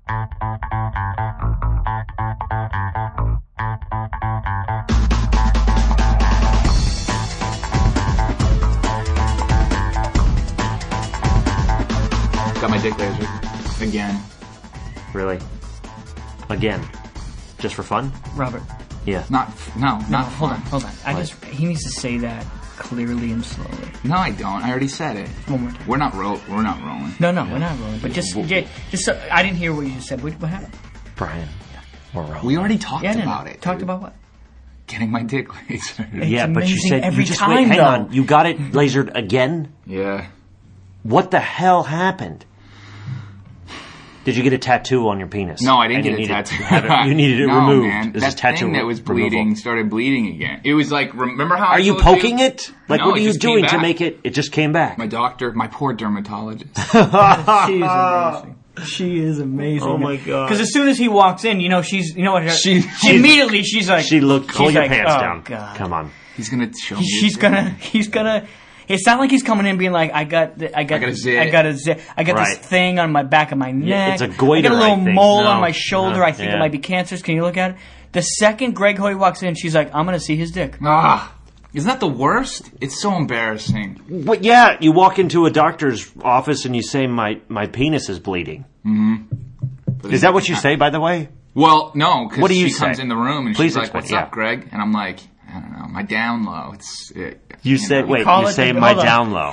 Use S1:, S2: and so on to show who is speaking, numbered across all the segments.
S1: Got my dick lasered. Again.
S2: Really? Again? Just for fun?
S3: Robert.
S2: Yeah.
S1: No,
S3: Hold on. He needs to say that clearly and slowly.
S1: No, I don't. I already said it.
S3: One more time.
S1: We're not rolling.
S3: No, we're not rolling. But just so I didn't hear what you just said. What happened?
S2: Brian. We're rolling.
S1: We already talked about it.
S3: Talked
S1: dude.
S3: about what?
S1: Getting my dick lasered.
S3: It's
S2: Yeah, but you
S3: amazing
S2: said
S3: every
S2: you just
S3: time,
S2: wait. Hang
S3: though.
S2: on. You got it lasered again?
S1: Yeah.
S2: What the hell happened? Did you get a tattoo on your penis?
S1: No, I didn't
S2: And
S1: get
S2: you
S1: a tattoo.
S2: You needed it
S1: no,
S2: removed.
S1: Man.
S2: This
S1: That
S2: is tattoo
S1: thing that was bleeding
S2: removal.
S1: started bleeding again. It was like, remember how
S2: Are
S1: I
S2: you
S1: told
S2: poking it? Like,
S1: No,
S2: what are
S1: it
S2: you
S1: just came
S2: doing to
S1: back.
S2: make it? It just came back.
S1: My doctor, my poor dermatologist.
S3: She is amazing. She is amazing.
S2: Oh, my God.
S3: Because as soon as he walks in, you know what?
S1: She-
S3: Immediately she's like,
S2: She looked. Pull
S3: she's
S2: your
S3: like,
S2: pants
S3: oh,
S2: down.
S3: God.
S2: Come on.
S1: He's gonna show me.
S3: He's gonna. It's not like he's coming in being like, I got
S1: a zit.
S3: I got
S2: Right.
S3: this thing on my back of my neck.
S2: Yeah, it's a
S3: I got a little
S2: goiter, I think.
S3: mole
S2: No.
S3: on my shoulder. I think
S2: Yeah.
S3: it might be cancerous. Can you look at it? The second Greg Hoy walks in, she's like, I'm gonna see his dick.
S1: Isn't that the worst? It's so embarrassing.
S2: But yeah, you walk into a doctor's office and you say, my penis is bleeding.
S1: But
S2: Is that what you say, by the way?
S1: Well, no, because
S2: What do you
S1: she comes
S2: say?
S1: in the room and
S2: Please
S1: she's like,
S2: explain,
S1: "What's
S2: yeah.
S1: up, Greg?" And I'm like, "I don't know, my down low."
S2: You say,
S1: know.
S2: wait,
S3: call
S2: you
S3: it
S2: say
S3: the-
S2: my
S3: hold on.
S2: down low.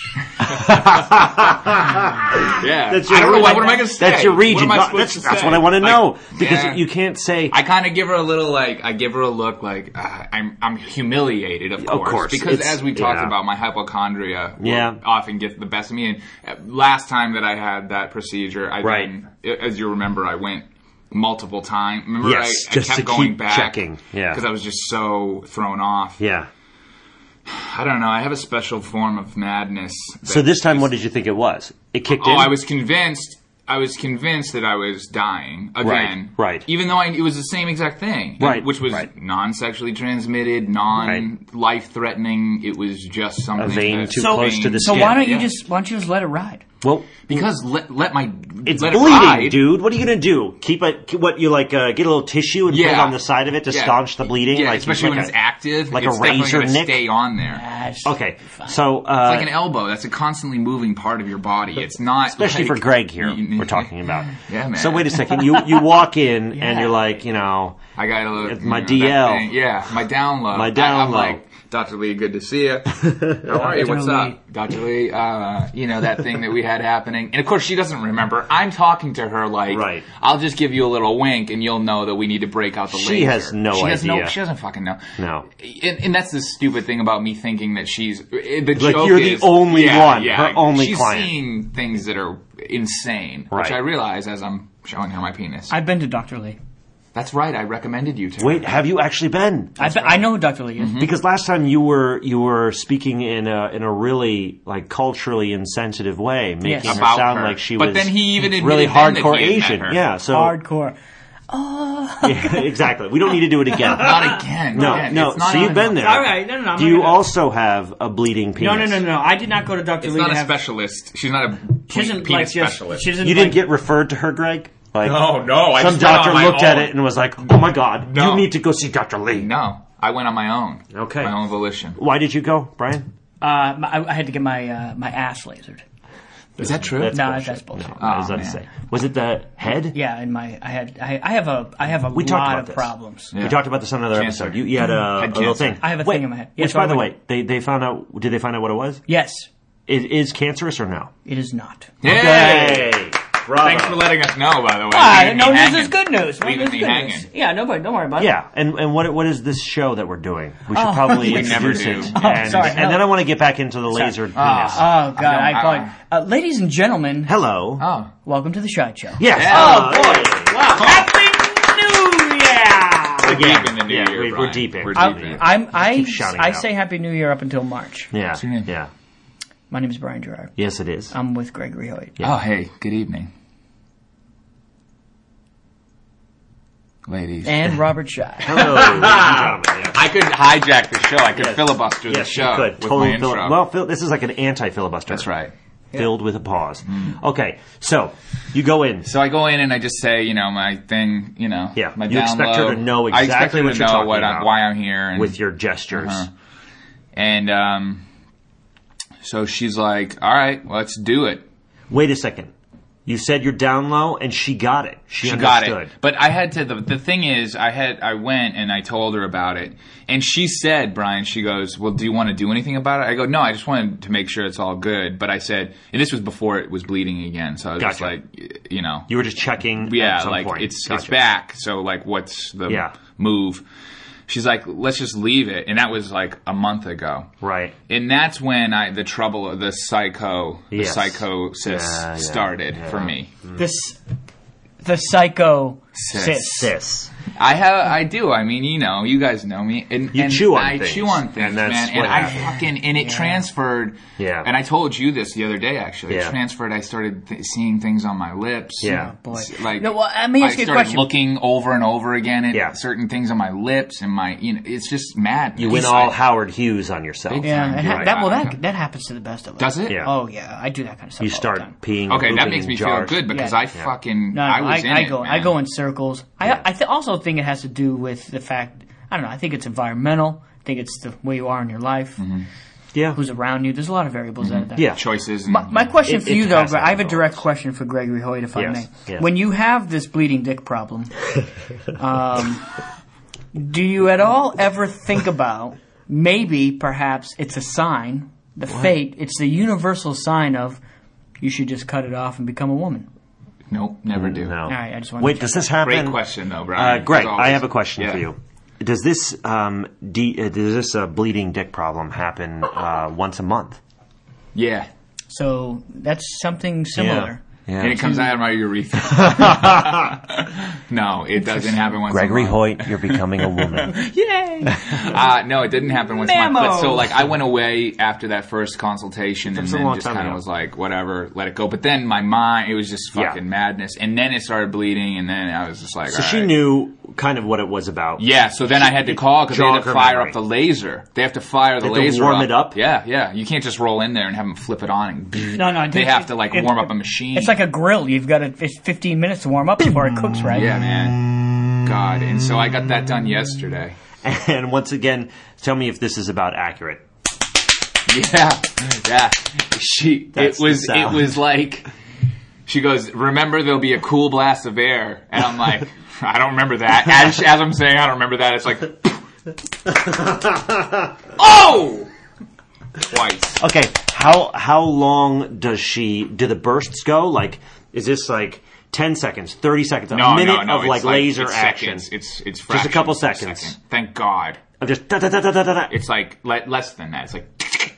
S1: Yeah,
S2: That's
S1: I
S2: your
S1: don't know
S2: read.
S1: what am I going to say.
S2: That's your read.
S1: What
S2: You
S1: am I
S2: got-
S1: supposed
S2: that's
S1: to
S2: that's
S1: say?
S2: what I want to know.
S1: Like,
S2: Because
S1: yeah.
S2: you can't say...
S1: I kind of give her a little I give her a look like I'm humiliated, of course, because
S2: It's-
S1: as we talked
S2: yeah.
S1: about, my hypochondria
S2: Yeah.
S1: will often gets the best of me. And last time that I had that procedure,
S2: Right.
S1: as you remember, I went multiple times. Remember,
S2: Yes,
S1: I
S2: just
S1: kept
S2: to
S1: going
S2: keep
S1: back,
S2: checking. Yeah.
S1: because I was just so thrown off.
S2: Yeah.
S1: I don't know. I have a special form of madness.
S2: So this time, what did you think it was? It kicked
S1: Oh,
S2: in?
S1: I was convinced that I was dying again.
S2: Right.
S1: Even though it was the same exact thing.
S2: Right,
S1: Which was
S2: right.
S1: non-sexually transmitted, non-life-threatening. It was just something.
S2: A vein
S1: that-
S2: too close to the
S3: So
S2: skin.
S3: why don't you
S1: Yeah.
S3: just let it ride?
S2: Well,
S1: Because let
S2: it's
S1: it
S2: bleeding,
S1: ride.
S2: dude. What are you going to do? Keep it... What, you like, get a little tissue and put it
S1: Yeah.
S2: on the side of it to
S1: Yeah.
S2: staunch the bleeding?
S1: Yeah,
S2: Like,
S1: especially when
S2: like
S1: it's active.
S2: like
S1: it's
S2: a
S1: definitely
S2: razor
S1: gonna
S2: nick?
S1: stay on there.
S2: Okay, so...
S1: It's like an elbow. That's a constantly moving part of your body. It's not...
S2: especially
S1: like,
S2: for Greg here, we're talking about.
S1: Yeah, man.
S2: So wait a second. You walk in and
S3: Yeah.
S2: you're like, you know...
S1: I got a little...
S2: My
S1: that
S2: DL.
S1: thing. Yeah, my down low.
S2: My down
S1: I'm
S2: low.
S1: like, Dr. Lee, good to see you. How are you? What's
S3: Lee.
S1: up? Dr. Lee, that thing that we had happening. And of course she doesn't remember. I'm talking to her like,
S2: Right.
S1: I'll just give you a little wink and you'll know that we need to break out the laser.
S2: She has no idea.
S1: She doesn't fucking know.
S2: No.
S1: And that's the stupid thing about me thinking that she's... The
S2: Like
S1: joke
S2: you're the
S1: is,
S2: only
S1: yeah,
S2: one,
S1: yeah,
S2: her only
S1: she's
S2: client.
S1: seeing things that are insane, which
S2: Right.
S1: I realize as I'm showing her my penis.
S3: I've been to Dr. Lee.
S1: That's right, I recommended you to
S2: Wait,
S1: her.
S2: have you actually been?
S3: I know who Dr. Lee is.
S2: Because last time you were speaking in a really like culturally insensitive way, making
S3: Yes.
S2: her
S1: About
S2: sound
S1: her.
S2: like she
S1: But
S2: was
S1: then he even admitted
S2: really
S1: then that
S2: hardcore
S1: he had met
S2: Asian.
S1: her.
S2: Yeah, so
S3: Hardcore.
S2: yeah, exactly. We don't need to do it again.
S1: Not again.
S2: No,
S1: again.
S2: no.
S1: It's not
S2: So you've
S1: on-
S2: been there.
S3: All right, no. I'm
S2: Do
S3: not
S2: you
S3: gonna-
S2: also have a bleeding penis?
S3: No. I did not go to Dr.
S1: It's
S3: Lee
S1: not
S3: to
S1: a
S3: have...
S1: specialist. She's not a
S3: She doesn't
S1: penis
S3: like just...
S1: specialist.
S3: She doesn't
S2: You
S3: like,
S2: didn't get referred to her, Greg? Like,
S1: No. I
S2: some
S1: just went
S2: doctor
S1: on my
S2: looked at
S1: own.
S2: it and was like, "Oh my God,
S1: No.
S2: you need to go see Dr. Lee."
S1: No, I went on my own.
S2: Okay.
S1: My own volition.
S2: Why did you go, Brian?
S3: I had to get my my ass lasered.
S1: Is that true?
S3: No,
S2: bullshit.
S3: that's bullshit.
S2: No, I was
S1: Oh,
S2: about to
S1: man.
S2: say. Was it the head?
S3: Yeah, in my I have a
S2: We talked
S3: lot
S2: about
S3: of
S2: this.
S3: problems.
S1: Yeah.
S2: We talked about this on another
S1: Cancer.
S2: episode. You had a
S1: Head
S2: little
S1: cancer.
S2: thing.
S3: I have a
S2: Wait,
S3: thing in my head. Yes,
S2: Which, by the
S3: Robert.
S2: way, they found out. Did they find out what it was?
S3: Yes,
S2: It is cancerous or no?
S3: it is not.
S1: Hey!
S2: Bravo.
S1: Thanks for letting us know, by the way.
S3: No
S1: Leaving me
S3: news
S1: hanging.
S3: is good news.
S1: Leaving
S3: News
S1: me
S3: is good
S1: hanging.
S3: news. Yeah, nobody, don't worry about it.
S2: Yeah, and what is this show that we're doing? We should
S3: Oh.
S2: probably
S1: We never
S2: introduce
S1: do.
S2: it.
S3: Oh,
S2: and,
S3: sorry,
S2: and then
S3: no.
S2: I want to get back into the lasered penis.
S3: Oh God, I
S1: don't-
S3: thought, ladies and gentlemen,
S2: Hello.
S1: Oh.
S3: welcome to the Shite Show.
S2: Yes.
S1: Oh,
S2: boy.
S3: Wow. Happy New Year!
S1: We're deep in the new
S2: Yeah,
S1: year,
S2: we're
S1: Brian.
S2: deep in.
S1: We're
S2: I-
S1: deep in.
S3: I
S2: Keep shouting
S3: I
S2: it out.
S3: say Happy New Year up until March.
S2: Yeah.
S1: What's your name?
S2: Yeah.
S3: My name is Brian Gerard.
S2: Yes, it is.
S3: I'm with Gregory Hoyt.
S1: Oh, hey, good evening. Ladies.
S3: And Robert Shy.
S2: Hello, ladies and gentlemen. Yes.
S1: I could hijack the show. I could
S2: Yes.
S1: filibuster the
S2: Yes,
S1: show
S2: you could.
S1: with
S2: Totally
S1: my intro.
S2: this is like an anti-filibuster.
S1: That's right.
S2: filled with a pause. Okay, so you go in.
S1: So I go in and I just say, my thing,
S2: Yeah,
S1: my
S2: you
S1: down
S2: expect her
S1: low.
S2: to know
S1: I expect
S2: exactly
S1: her
S2: what
S1: to
S2: you're
S1: know
S2: talking
S1: what
S2: about
S1: why I'm here. And,
S2: with your gestures.
S1: And so she's like, all right, let's do it.
S2: Wait a second. You said you're down low, and she got it. She
S1: got
S2: understood.
S1: it. But I had to, the thing is, I went and I told her about it. And she said, Brian, she goes, well, do you want to do anything about it? I go, no, I just wanted to make sure it's all good. But I said, and this was before it was bleeding again. So I was just
S2: Gotcha.
S1: like,
S2: You were just checking
S1: yeah,
S2: at some
S1: like
S2: point.
S1: it's
S2: Gotcha.
S1: back. So like, what's the move? She's like, let's just leave it. And that was like a month ago.
S2: Right.
S1: And that's when the trouble, the
S2: Yes.
S1: psychosis started for me.
S3: The psycho
S1: Sis.
S2: Sis.
S1: I do. I mean, you guys know me. And
S2: You chew on
S1: I
S2: things.
S1: chew on things,
S2: And that's
S1: man.
S2: what
S1: And I
S2: happened.
S1: and it transferred.
S2: Yeah.
S1: And I told you this the other day, actually.
S2: Yeah.
S1: It transferred. I started seeing things on my lips.
S2: Yeah.
S3: Boy.
S1: Like,
S3: No, well, let me ask
S1: I
S3: you a
S1: started
S3: question.
S1: looking over and over again at
S2: Yeah.
S1: certain things on my lips and my, it's just mad.
S2: You went all Howard Hughes on yourself.
S1: Big
S3: Yeah,
S1: time.
S3: and that happens to the best of us.
S1: Does it?
S2: Yeah.
S3: Oh yeah, I do that kind of stuff.
S2: You
S3: all
S2: start
S3: the time.
S2: peeing.
S1: Okay, that
S2: pooping
S1: makes
S2: in
S1: me feel
S2: jars.
S1: good because
S3: Yeah.
S1: I fucking,
S3: No,
S1: I was in
S3: I
S1: it,
S3: go.
S1: man.
S3: I go in circles. I also think it has to do with the fact. I don't know. I think it's environmental. I think it's the way you are in your life.
S2: Yeah.
S3: Who's around you? There's a lot of variables out of that.
S2: Yeah.
S1: Choices. And,
S3: My question for
S2: It
S3: you, though,
S2: has to
S3: I have a
S2: have
S3: direct question for Gregory Hoyt, if I
S2: Yes,
S3: may.
S2: yeah.
S3: When you have this bleeding dick problem, do you at all ever think about maybe, perhaps, it's a sign, the fate, it's the universal sign of you should just cut it off and become a woman?
S1: Nope, never do.
S2: No.
S3: All right, I just want
S2: Wait,
S3: to
S2: does this happen?
S1: Great question, though, Brian.
S2: Greg,
S1: as always.
S2: I have a question
S1: Yeah.
S2: for you. Does this bleeding dick problem happen once a month?
S1: Yeah.
S3: So that's something similar.
S2: Yeah.
S1: And it comes out of my urethra. No, it doesn't happen once
S2: Gregory
S1: a month.
S2: Hoyt, you're becoming a woman.
S3: Yay!
S1: No, it didn't happen once a month. But
S3: Mammo!
S1: so, like, I went away after that first consultation and
S2: That's a
S1: then
S2: long
S1: just
S2: time
S1: kind of
S2: ago.
S1: was like, whatever, let it go. But then my mind, it was just fucking madness. And then it started bleeding, and then I was just like,
S2: So
S1: all
S2: she
S1: right.
S2: knew kind of what it was about.
S1: Yeah, so then I had to call because they had
S2: Jog
S1: to
S2: her
S1: fire
S2: memory.
S1: up the laser. They have to fire the
S2: They have to
S1: laser
S2: warm it up?
S1: Yeah, yeah. You can't just roll in there and have them flip it on. And
S3: No,
S1: they have to, like, warm up a machine.
S3: It's like a grill. You've got it's 15 minutes to warm up before it cooks, right?
S1: Yeah, man. God. And so I got that done yesterday.
S2: And once again, tell me if this is about accurate.
S1: Yeah, yeah.
S2: That's
S1: It was
S2: the sound.
S1: like, she goes, remember there'll be a cool blast of air. And I'm like, I don't remember that. As I'm saying, I don't remember that. It's like, oh! Twice.
S2: Okay, how long do the bursts go? Like, is this like 10 seconds, 30 seconds, a minute of like
S1: it's
S2: laser
S1: it's
S2: action?
S1: Seconds. It's
S2: Just a couple
S1: fractions of a
S2: seconds.
S1: second. Thank God.
S2: Of just da da da da da da da.
S1: It's like less than that. It's like,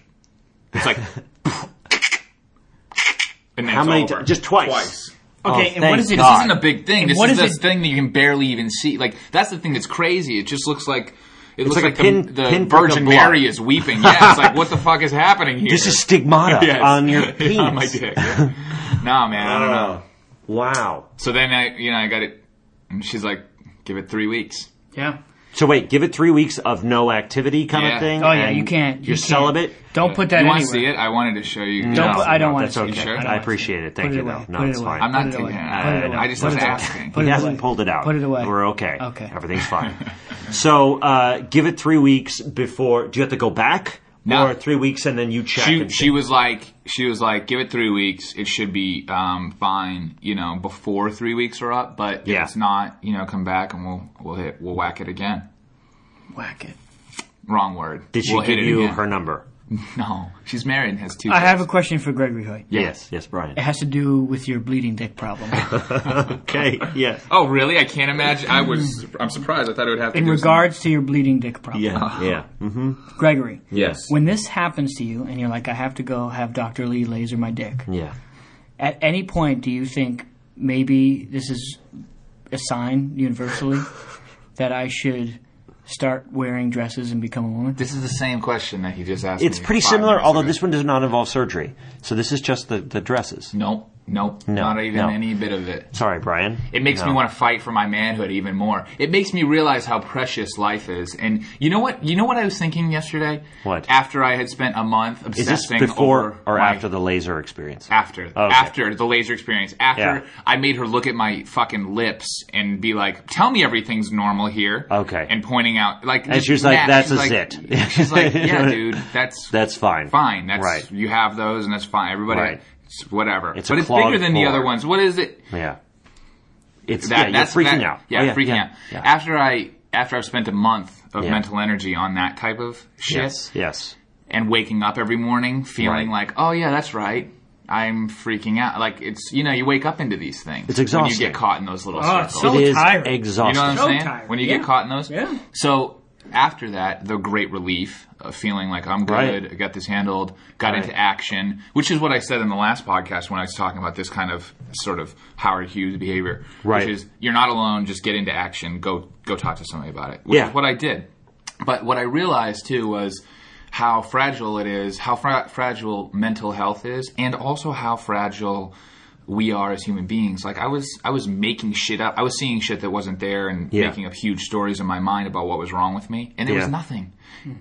S1: and then
S2: How
S1: it's
S2: many?
S1: over.
S2: Just twice.
S1: Twice.
S3: Okay, and what
S2: thank
S3: is it?
S2: God.
S1: This isn't a big thing.
S3: And
S1: This
S3: what
S1: is
S3: is
S1: the thing that you can barely even see. Like, that's the thing that's crazy. It just looks like it looks
S2: like a
S1: like
S2: pin-
S1: the
S2: pinprick
S1: Virgin
S2: of blood.
S1: Mary is weeping. Yeah, it's like, what the fuck is happening here?
S2: This is stigmata
S1: Yes.
S2: on your penis.
S1: on my dick. Yeah. Nah, man, I don't know.
S2: Wow.
S1: So then I got it, and she's like, give it 3 weeks.
S3: Yeah.
S2: So wait, give it 3 weeks of no activity kind
S1: Yeah.
S2: of thing?
S3: Oh yeah,
S2: and
S3: you can't.
S2: You're
S3: you can't.
S2: celibate?
S3: Don't put that
S1: You want
S3: anywhere.
S1: to see it? I wanted to show you.
S3: Don't put- I don't want
S2: That's
S3: to see
S2: okay.
S3: it.
S1: Sure?
S3: I don't
S2: I
S3: want to
S2: appreciate
S3: see
S2: it. Thank
S3: Put
S2: you,
S3: it
S2: though.
S3: away.
S2: No,
S3: Put it
S2: it's
S3: away.
S2: fine.
S1: I'm not
S3: Put it
S1: taking
S3: away.
S1: it.
S3: Put it away.
S1: I just
S3: Put
S1: was
S3: it away.
S1: asking.
S3: Put
S2: He
S3: it
S2: hasn't
S3: away.
S2: pulled it out.
S3: Put it away.
S2: We're okay.
S3: Okay.
S2: Everything's fine. So, give it 3 weeks before. Do you have to go back?
S1: No.
S2: Or 3 weeks and then you check? and
S1: She was like, give it 3 weeks. It should be fine, before 3 weeks are up. But
S2: Yeah.
S1: if it's not, come back and we'll whack it again.
S3: Whack it.
S1: Wrong word.
S2: Did she
S1: We'll hit
S2: give
S1: it
S2: you
S1: again.
S2: her number?
S1: No, she's married and has 2
S3: I
S1: kids.
S3: have a question for Gregory Hoyt.
S2: Yes, Brian.
S3: It has to do with your bleeding dick problem.
S2: Okay, yes.
S1: Oh, really? I can't imagine. I'm surprised. I thought it would have to
S3: In
S1: do
S3: regards to your bleeding dick problem.
S2: Yeah. Mm-hmm.
S3: Gregory,
S1: Yes.
S3: when this happens to you and you're like, I have to go have Dr. Lee laser my dick,
S2: Yeah.
S3: at any point do you think maybe this is a sign universally that I should start wearing dresses and become a woman?
S1: This is the same question that he just asked
S2: It's
S1: me
S2: pretty
S1: 5
S2: similar,
S1: minutes
S2: although
S1: ago.
S2: this one does not involve surgery. So this is just the dresses.
S1: Nope. Nope.
S2: No,
S1: Not even
S2: no.
S1: any bit of it.
S2: Sorry, Brian.
S1: It makes me want to fight for my manhood even more. It makes me realize how precious life is. And you know what? You know what I was thinking yesterday?
S2: What?
S1: After I had spent a month
S2: Is
S1: obsessing
S2: this before
S1: over
S2: or
S1: my-
S2: after the laser experience?
S1: After.
S2: Okay.
S1: After the laser experience. After
S2: Yeah.
S1: I made her look at my fucking lips and be like, tell me everything's normal here.
S2: Okay.
S1: And pointing out, like...
S2: And she was like, that's
S1: she's
S2: a
S1: like-
S2: zit.
S1: She's like, yeah, dude, that's
S2: fine.
S1: fine. That's
S2: Right.
S1: You have those and that's fine. Everybody...
S2: Right.
S1: It's whatever.
S2: It's
S1: but
S2: a
S1: it's bigger
S2: clogged
S1: than the
S2: pore.
S1: other ones. What is it?
S2: Yeah. It's
S1: That-
S2: you're freaking
S1: that-
S2: out.
S1: Yeah,
S2: Oh,
S1: freaking out.
S2: Yeah.
S1: After I've spent a month of
S2: Yeah.
S1: mental energy on that type of shit,
S2: Yes.
S1: and waking up every morning feeling
S2: Right.
S1: like, oh yeah, that's right, I'm freaking out. Like it's you wake up into these things.
S2: It's exhausting.
S1: when you get caught in those little
S3: Oh, it's
S1: circles.
S3: so
S2: It is
S3: tiring.
S2: exhausting.
S1: You know what I'm
S3: So
S1: saying?
S3: tired.
S1: When you
S3: Yeah.
S1: get caught in those.
S3: Yeah.
S1: So after that, the great relief of feeling like I'm good,
S2: Right.
S1: I got this handled, got
S2: Right.
S1: into action, which is what I said in the last podcast when I was talking about this kind of sort of Howard Hughes behavior,
S2: Right.
S1: which is you're not alone, just get into action, go talk to somebody about it, which
S2: Yeah.
S1: is what I did. But what I realized too was how fragile it is, how fragile mental health is, and also how fragile we are as human beings. Like I was making shit up. I was seeing shit that wasn't there and
S2: Yeah.
S1: making up huge stories in my mind about what was wrong with me, and it was
S2: Yeah.
S1: nothing.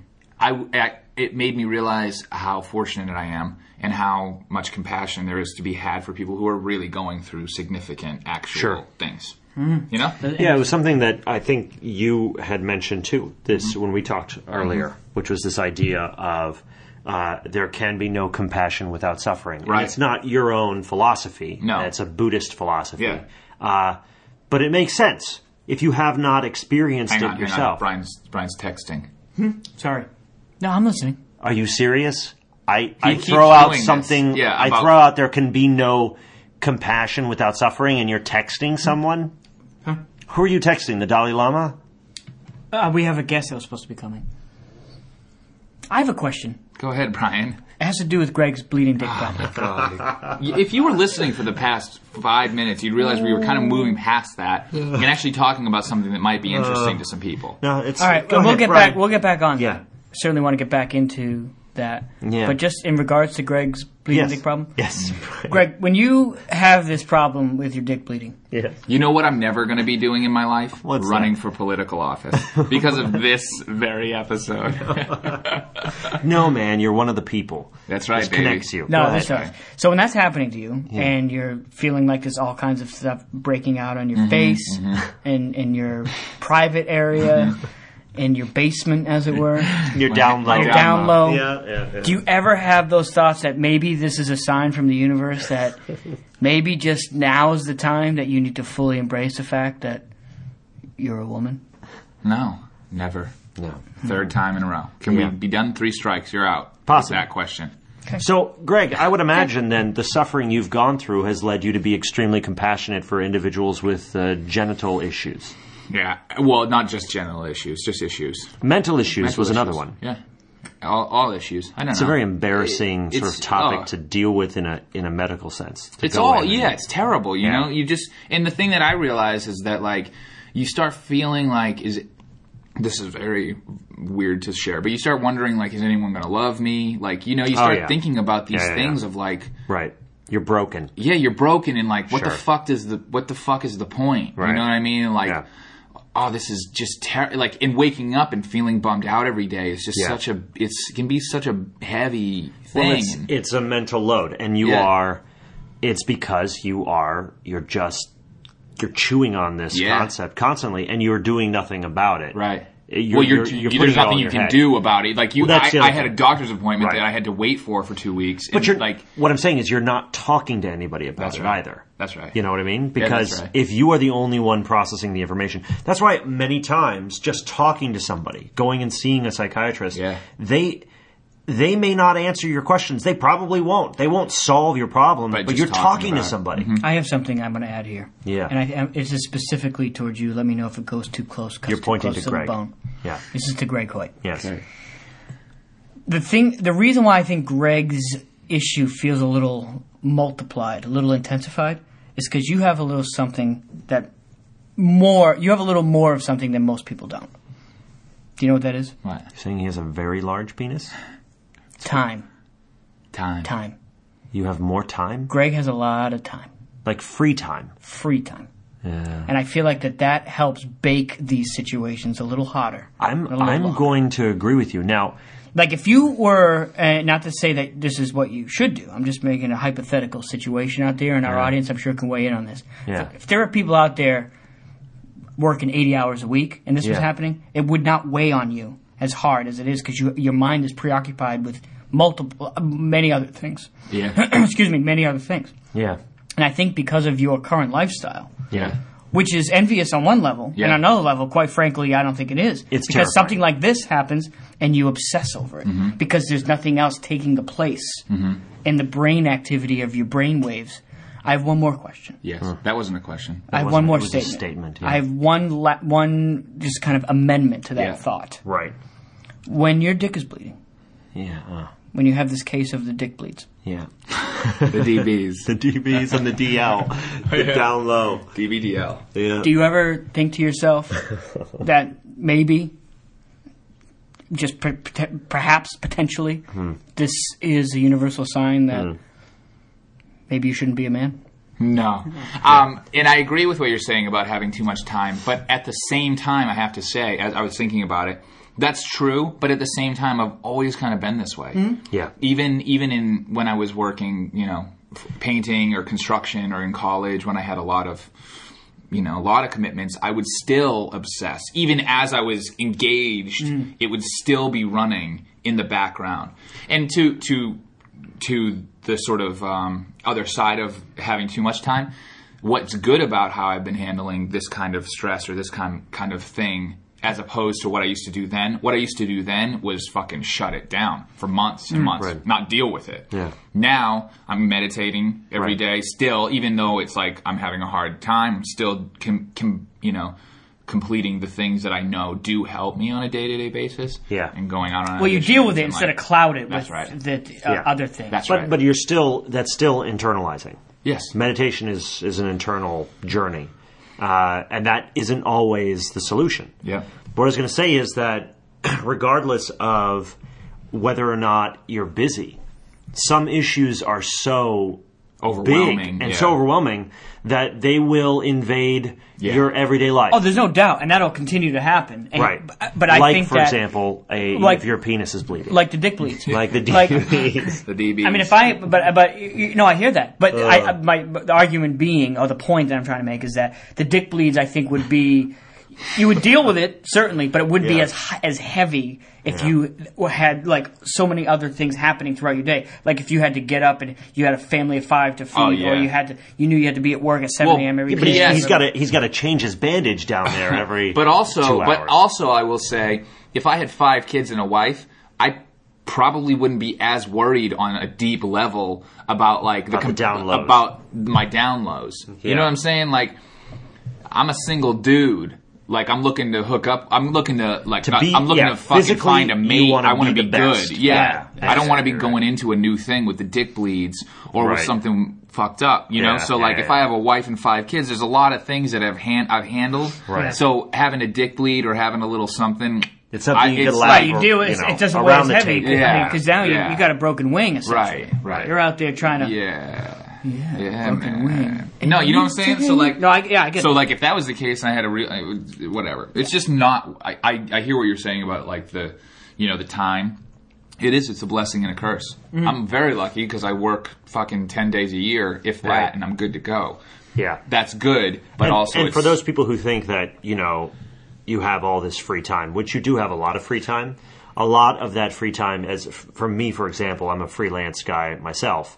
S1: It made me realize how fortunate I am and how much compassion there is to be had for people who are really going through significant actual
S2: Sure.
S1: things. You know?
S2: Yeah, it was something that I think you had mentioned too. This when we talked earlier, which was this idea of there can be no compassion without suffering. And
S1: Right.
S2: it's not your own philosophy.
S1: No.
S2: It's a Buddhist philosophy.
S1: Yeah.
S2: But it makes sense if you have not experienced
S1: Hang
S2: it
S1: on, hang on.
S2: yourself.
S1: Brian's texting.
S3: Sorry. No, I'm listening.
S2: Are you serious? I
S1: keeps
S2: throw out
S1: doing this.
S2: something.
S1: Yeah,
S2: I
S1: about-
S2: throw out there can be no compassion without suffering, and you're texting someone.
S3: Huh?
S2: Who are you texting? The Dalai Lama?
S3: We have a guest that was supposed to be coming. I have a question.
S1: Go ahead, Brian.
S3: It has to do with Greg's bleeding dick
S1: Ah,
S3: problem.
S1: If you were listening for the past 5 minutes, you'd realize we were kind of moving past that and actually talking about something that might be interesting to some people.
S2: No, it's
S3: All right,
S2: go
S3: we'll
S2: ahead,
S3: get
S2: Brian.
S3: back. We'll get back on.
S2: Yeah.
S3: that. Certainly want to get back into that.
S2: Yeah.
S3: But just in regards to Greg's bleeding
S2: Yes.
S3: dick problem.
S2: Yes.
S3: Greg, when you have this problem with your dick bleeding,
S2: Yes.
S1: You know what I'm never going to be doing in my life?
S2: What's
S1: Running
S2: that?
S1: for political office because of this very episode.
S2: No, man, you're one of the people.
S1: That's right,
S2: This
S1: baby.
S2: connects you.
S3: no,
S2: Go
S3: this
S2: ahead.
S3: does. So when that's happening to you, and you're feeling like there's all kinds of stuff breaking out on your face, and in your private area, in your basement, as it were,
S2: You're down low.
S3: you're down low.
S2: Yeah.
S3: Do you ever have those thoughts that maybe this is a sign from the universe that maybe just now is the time that you need to fully embrace the fact that you're a woman?
S1: No, never.
S2: No.
S1: Third time in a row. Can
S2: Yeah.
S1: we be done 3 strikes? You're out.
S2: Possible.
S1: That question.
S2: So, Greg, I would imagine then the suffering you've gone through has led you to be extremely compassionate for individuals with genital issues.
S1: Yeah. Well, not just genital issues, just issues.
S2: Mental issues
S1: Mental
S2: was another
S1: issues.
S2: one.
S1: Yeah. All issues. I don't
S2: It's
S1: know.
S2: a very embarrassing sort
S1: It's-
S2: of topic
S1: oh.
S2: to deal with in a medical sense. to
S1: It's
S2: go
S1: all,
S2: in
S1: yeah,
S2: and-
S1: it's terrible, you
S2: Yeah.
S1: know? You just, and the thing that I realize is that, like, you start feeling like, this is very weird to share, but you start wondering, like, is anyone going to love me? Like, you know, you start
S2: yeah.
S1: thinking about these
S2: Yeah, yeah,
S1: things
S2: yeah.
S1: of, like,
S2: Right. You're broken.
S1: yeah, you're broken, and, like, what the
S2: Sure.
S1: fuck is the point?
S2: Right.
S1: You know what I mean? And, like,
S2: Yeah.
S1: oh, this is just like, and waking up and feeling bummed out every day is just
S2: Yeah.
S1: it can be such a heavy thing.
S2: Well, it's a mental load, and you
S1: Yeah.
S2: are. It's because you're chewing on this
S1: Yeah.
S2: concept constantly, and you're doing nothing about it.
S1: Right.
S2: You're
S1: There's
S2: putting it all
S1: nothing
S2: in
S1: you
S2: your
S1: can
S2: head.
S1: do about it. Like
S2: Well, that's the other
S1: I had a
S2: thing.
S1: doctor's appointment
S2: Right.
S1: that I had to wait for 2 weeks.
S2: But
S1: and, like,
S2: what I'm saying is, you're not talking to anybody about
S1: That's
S2: it
S1: right.
S2: either.
S1: That's right.
S2: You know what I mean?
S1: Yeah,
S2: Because
S1: that's right.
S2: if you are the only one processing the information, that's why many times just talking to somebody, going and seeing a psychiatrist,
S1: Yeah.
S2: they may not answer your questions. They probably won't. They won't solve your problem,
S1: But
S2: but
S1: just
S2: you're
S1: talking
S2: talking to
S1: about it.
S2: somebody.
S3: I have something I'm going to add here.
S2: Yeah.
S3: And this is specifically towards you. Let me know if it goes too close.
S2: You're
S3: too
S2: pointing
S3: close
S2: to Greg.
S3: the bone.
S2: Yeah.
S3: This is to Greg Hoyt.
S2: Yes.
S1: Okay.
S3: The reason why I think Greg's issue feels a little multiplied, a little intensified, is because you have a little something you have a little more of something than most people don't. Do you know what that is?
S1: What?
S2: Saying he has a very large penis?
S3: Time.
S1: Time.
S2: You have more time?
S3: Greg has a lot of time.
S2: Like free time?
S3: Free time.
S2: Yeah.
S3: And I feel like that helps bake these situations a little hotter.
S2: I'm going to agree with you. Now,
S3: like if you were, not to say that this is what you should do, I'm just making a hypothetical situation out there, and our audience I'm sure can weigh in on this.
S2: Yeah.
S3: If there are people out there working 80 hours a week and this was happening, it would not weigh on you as hard as it is because your mind is preoccupied with many other things.
S1: Yeah.
S3: Excuse me, many other things.
S2: yeah.
S3: And I think because of your current lifestyle,
S2: Yeah.
S3: which is envious on one level,
S1: Yeah.
S3: and on another level, quite frankly, I don't think it is.
S2: It's
S3: because
S2: terrifying.
S3: something like this happens and you obsess over it because there's nothing else taking the place in the brain activity of your brain waves. I have one more question.
S1: Yes, that wasn't a question.
S3: I have one more
S2: It was a
S3: statement.
S2: statement, yeah.
S3: I have one just kind of amendment to that
S1: Yeah.
S3: thought.
S2: Right.
S3: When your dick is bleeding,
S2: Yeah.
S3: when you have this case of the dick bleeds,
S2: Yeah.
S1: The DBs.
S2: The DBs and the DL. Down low.
S1: DBDL.
S2: Yeah.
S3: do you ever think to yourself that maybe, just perhaps potentially, this is a universal sign that maybe you shouldn't be a man?
S1: No. And I agree with what you're saying about having too much time. But at the same time, I have to say, as I was thinking about it, that's true. But at the same time, I've always kind of been this way.
S2: Yeah.
S1: Even in when I was working, painting or construction or in college, when I had a lot of commitments, I would still obsess. Even as I was engaged, it would still be running in the background. And to the sort of other side of having too much time, what's good about how I've been handling this kind of stress or this kind of thing as opposed to what I used to do then. What I used to do then was fucking shut it down for months and months,
S2: Right.
S1: not deal with it.
S2: Yeah.
S1: Now I'm meditating every
S2: Right.
S1: day still, even though it's like I'm having a hard time, I'm still completing the things that I know do help me on a day-to-day basis.
S2: Yeah.
S1: And going out on
S3: Well, you deal with it instead of cloud it
S1: That's
S3: with
S1: right.
S3: the
S2: Yeah.
S3: other things.
S1: That's right.
S2: But that's still internalizing.
S1: Yes.
S2: Meditation is an internal journey. And that isn't always the solution.
S1: Yeah.
S2: What I was going to say is that regardless of whether or not you're busy, some issues are so
S1: Overwhelming.
S2: big and
S1: yeah.
S2: so overwhelming that they will invade
S1: Yeah.
S2: your everyday life.
S3: Oh, there's no doubt, and that'll continue to happen. And,
S2: right.
S3: But I
S2: like,
S3: think
S2: for
S3: that,
S2: example,
S3: like-
S2: if your penis is bleeding.
S3: like the dick bleeds.
S2: Like the
S3: Like-
S2: DVDs.
S1: The DBs.
S3: I mean, but I hear that. But the argument being, or the point that I'm trying to make is that the dick bleeds, I think, would be, you would deal with it certainly, but it wouldn't be
S2: Yeah.
S3: as heavy if you had like so many other things happening throughout your day. Like if you had to get up and you had a family of 5 to feed,
S1: Oh, yeah.
S3: or you knew you had to be at work at 7 a.m. every
S2: But
S3: day.
S1: Yes.
S2: he's got to change his bandage down there every
S1: But
S2: 2
S1: also,
S2: hours.
S1: I will say, if I had 5 kids and a wife, I probably wouldn't be as worried on a deep level about like
S2: About the down lows.
S1: about my down lows.
S2: Yeah.
S1: You know what I'm saying? Like, I'm a single dude. Like, I'm looking to hook up. I'm looking to like.
S2: be-
S1: I'm looking
S2: yeah,
S1: to fucking
S2: physically,
S1: find a
S2: you
S1: mate.
S2: wanna
S1: I want to
S2: be
S1: be
S2: the best.
S1: good. Yeah. I don't want to be
S2: exactly
S1: going into a new thing with the dick bleeds or with
S2: Right.
S1: something fucked up. You know.
S2: Yeah,
S1: So
S2: yeah,
S1: like,
S2: yeah.
S1: if I have a wife and 5 kids, there's a lot of things that I've handled.
S2: Right.
S1: So having a dick bleed or having a little something.
S2: It's something you could laugh
S3: Right, you deal with
S2: you know,
S3: it doesn't weigh
S2: around
S3: as
S2: the
S3: heavy.
S2: table.
S1: Yeah.
S3: Because now
S1: Yeah.
S3: you got a broken wing, essentially.
S1: Right.
S3: You're out there trying to.
S1: Yeah,
S3: broken
S1: man.
S3: wing.
S1: No, you know what I'm saying? So like,
S3: No, I get
S1: so
S3: it.
S1: like if that was the case, and I had whatever. It's just not. I hear what you're saying about like the time. It's a blessing and a curse.
S3: Mm-hmm.
S1: I'm very lucky because I work fucking 10 days a year, if that,
S2: Right.
S1: and I'm good to go.
S2: Yeah.
S1: That's good, but also
S2: and
S1: it's,
S2: for those people who think that you have all this free time, which you do have a lot of free time. A lot of that free time, as for me, for example, I'm a freelance guy myself.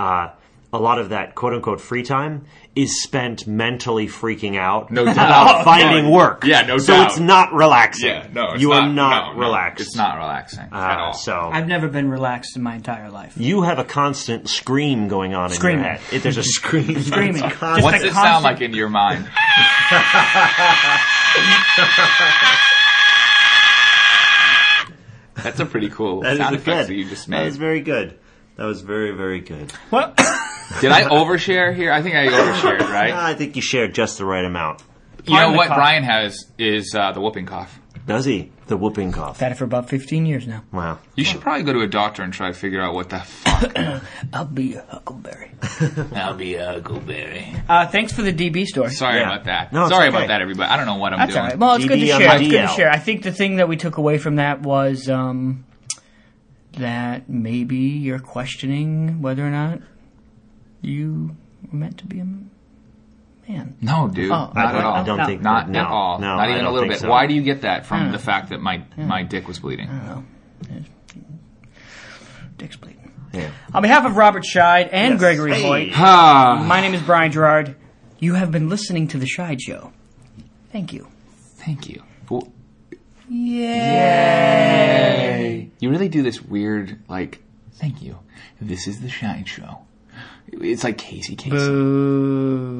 S2: A lot of that quote unquote free time is spent mentally freaking out
S1: No doubt.
S2: about finding work.
S1: Yeah, no
S2: so
S1: doubt.
S2: it's not relaxing.
S1: Yeah, no, it's
S2: you
S1: not,
S2: are not
S1: no,
S2: relaxed.
S1: It's not relaxing at all.
S2: So
S3: I've never been relaxed in my entire life.
S2: you have a constant scream going on
S3: Screaming.
S2: in your head. There's a scream.
S3: Screaming.
S2: It's
S3: Just
S2: constant.
S1: What's
S3: a
S1: it sound
S3: constant-
S1: like in your mind? That's a pretty cool
S2: That
S1: sound
S2: is
S1: effect
S2: good.
S1: that you just
S2: That
S1: made.
S2: was very good. That was very, very good.
S3: Well,
S1: Did I overshare here? I think I overshared, right?
S2: I think you shared just the right amount.
S1: You know
S3: Pardon the
S1: what
S3: cough.
S1: Brian has is the whooping cough.
S2: Does he? The whooping cough.
S3: Had it for about 15 years now.
S2: Wow.
S1: You should probably go to a doctor and try to figure out what the fuck.
S3: I'll be a huckleberry.
S1: I'll be a Huckleberry.
S3: Thanks for the DB story.
S1: Sorry
S2: Yeah.
S1: about that.
S2: No, it's
S1: Sorry
S2: okay.
S1: about that, everybody. I don't know what I'm
S3: That's
S1: doing.
S3: all right. Well, it's good to
S2: DB on
S3: share. It's
S2: the
S3: good to
S2: DL.
S3: share. I think the thing that we took away from that was that maybe you're questioning whether or not you were meant to be a man.
S1: No, dude.
S3: Oh,
S1: not at all.
S2: I don't think
S1: Not
S2: no,
S1: at all.
S2: No,
S1: not
S2: I
S1: even a
S2: don't
S1: little
S2: think
S1: bit.
S2: so.
S1: Why do you get that from the fact that my dick was bleeding?
S3: I don't know. Dick's bleeding.
S2: Yeah.
S3: On behalf of Robert Scheid and
S2: Yes.
S3: Gregory
S2: Hey.
S3: Hoyt,
S1: Ah,
S3: my name is Brian Gerard. You have been listening to The Scheid Show. Thank you.
S1: thank you. Well,
S3: Yay!
S1: you really do this weird, like, thank you. This is the Shine Show. It's like Casey Kasem.
S3: Boo.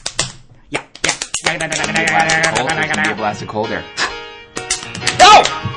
S3: Yeah.
S1: It's gonna be a blast of cold air.
S3: No!